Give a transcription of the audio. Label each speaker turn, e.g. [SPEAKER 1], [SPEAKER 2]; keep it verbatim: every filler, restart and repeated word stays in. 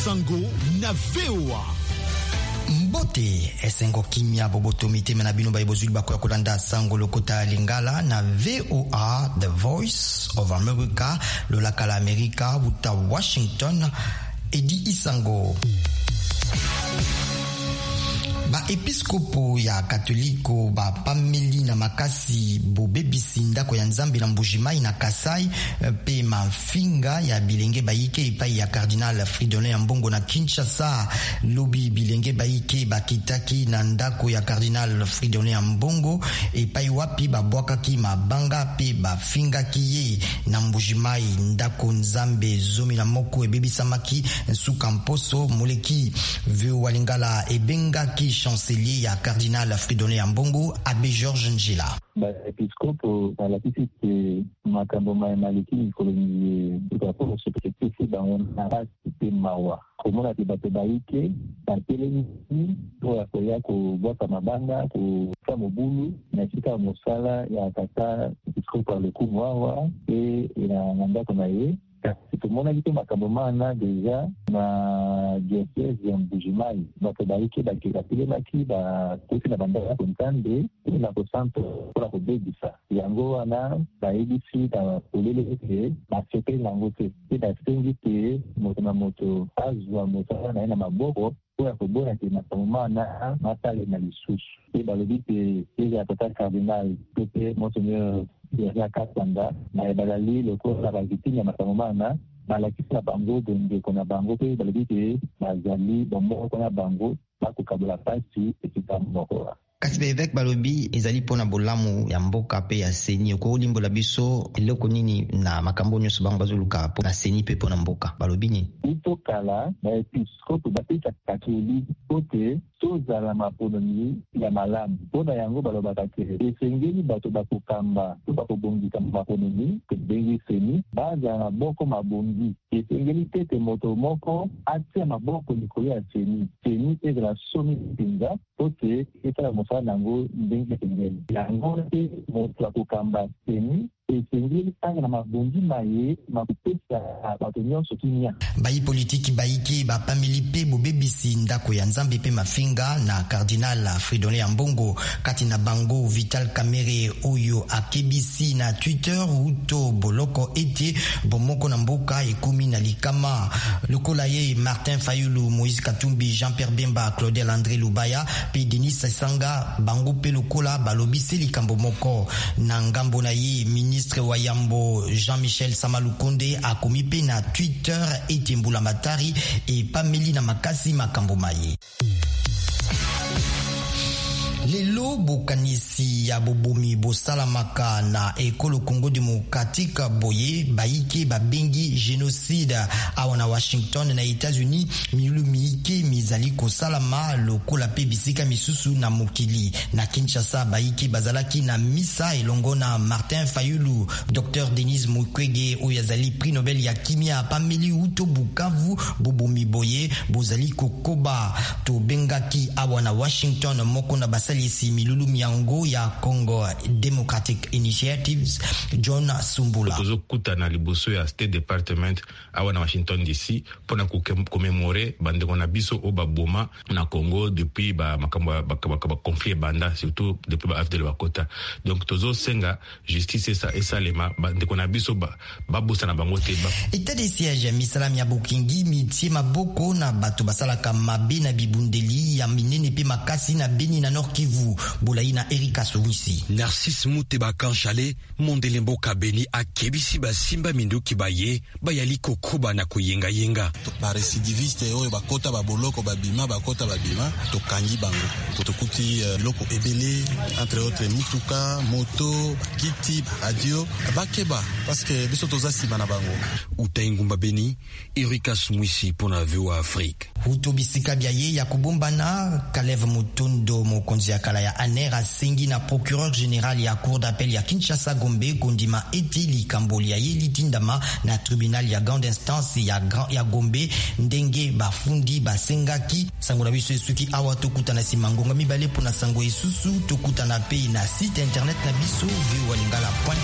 [SPEAKER 1] Sango na V O A.
[SPEAKER 2] Mbote esengo kimia boboto miteme na bino baibozuli bakoya kolanda sango lokota lingala na V O A, The Voice of America, lolaka la Amerika uta Washington. Edi Isango. Ba episkopo ya katoliko ba pameli na makasi bobebisi ndako ya nzambe na Mbujimai na Kasai pe mafinga ya bilenge baike epai ya Cardinal Fridolin ya Mbongo na Kinshasa. Lobi bilenge baike bakitaki na ndako ya Cardinal Fridolin ya Mbongo epai wapi babwakaki mabanga pe bafingaki ye na Mbujimai. Ndako nzambe zomi na moko ebebisamaki suka mposo moleki ve walingala ebengaki chancelier ya Cardinal Fridolin ya Mbongo Abbé Georges Njila.
[SPEAKER 3] Ba episkopo balakisi ke makambo maliki koloniye tukapo sepekisi bango na rasi pe mawa komona te bato baike batelemi to akoya kobwaka mabanga kofa mobulu na sika mosala ya tata episkopo alokumu awa pe na ndako na ye. Tumonaki te makambo mana deja na diocese ya Mbujimai bato baike bakekatelemaki bakosi na bandako ya kontambe na kosanto mpona kobebisa yango wana bayebisi na polele ete basepeli nango te pe basengi te moto na moto azwa mosala na ye na maboko oyo akobona te makambo mana matale na lisusu pe balobi te eza ya tata cardinal pe pe monseigneur ya Katanga na balali lokola bakitini ya makambo mana balakisi na bango ndeko na bango pe balobi te bazali bomoko na bango bakokabula pasi ekitambo moko.
[SPEAKER 2] Kasi bevek balobi ezali pona bolamu ya mboka pe ya seni oko limbola biso eloko nini na makambo nyonso bango bazoluka po na seni pe pona mboka balobi nini
[SPEAKER 3] ito kala na episkopo bapesa katolike pote tozala maponami ya malamu mpona yango balobaka te esengeli bato bakokamba to bakobongisa maponami tobengi seni bazala na boko mabongi esengeli tete moto moko atia maboko likolo ya seni seni ezala somi mpenza pote etala mosala nango ndenge esengeli yango te moto akokamba seni esengeli tanga na mabongi maye makopesa bato nyonso kimia.
[SPEAKER 2] Bayi politiki baike bapameli pe bobebisi ndako ya nzambe pe mafinga na Cardinal Fridolin ya Mbongo kati na bango Vital Kamerhe oyo akebisi na Twitter uto boloko ete bomoko na mboka ekomi na likama lokola ye Martin Fayulu, Moïse Katumbi, Jean-Pierre Bemba, Claudel André Lubaya pe Denis Sanga bango pe lokola balobisi likambo moko na ngambo na ye. Ministre wa Yambo Jean-Michel Samalukonde akomi pe na Twitter ete Mbula Matari e pameli na makasi makambo maye. Lelo bokanisi ya bobomi bosalamaka na ekolo Congo Democratique boye baike babengi genocide awa na Washington na États-Unis miulu miike mizali kosalama lokola pe bisika misusu na mokili na Kinshasa baike bazalaki na misa elongo na Martin Fayulu, Docteur Denis Mukwege oyo azali prix Nobel ya kimia pameli uto Bukavu bobomi boye bozali kokoba to bengaki awa na Washington moko na basali isi milulu miango ya Congo Democratic Initiatives John Sumbula
[SPEAKER 4] tozo kutana liboso ya State Department awa na Washington D C pona kukomemore bandeko na biso o baboma na Congo depuis ba makambo ba conflit banda surtout depuis ba F D L bakota. Donc tozo senga justice esa esalema bandeko na biso ba babosa na bango te ba
[SPEAKER 2] état de siège misalam ya Bukingi mitie maboko na bato basalaka mabe na bibundeli ya minene pe makasi na Beni na Nord Kivu Bolaina Erika Souisi
[SPEAKER 5] Narcisse Muteba Kanchale Mondelembo Kabeni akebisi basimba minduki baye bayali kokuba na kuyenga yenga
[SPEAKER 6] ba recidiviste oyo bakota baboloko babima bakota babima to kangi bango totokuti uh, loko ebele entre autres mituka moto kiti adio bakeba parce que biso tozasima na bango
[SPEAKER 5] utaingumba Beni Erika Souisi pona V O A Afrique
[SPEAKER 2] Huto bisika biaye ya kubombana Kalev Mutundo mokonzi ya kala ya Aner asengi na procureur général ya cour d'appel ya Kinshasa Gombe kondima eti likamboli ya yeli tindama na tribunal ya grande instance ya, grand, ya Gombe ndenge bafundi basengaki sango na biso esuki awa tokutana simangonga mibale pona sango esusu tokutana pe na site internet na biso v o a lingala point com.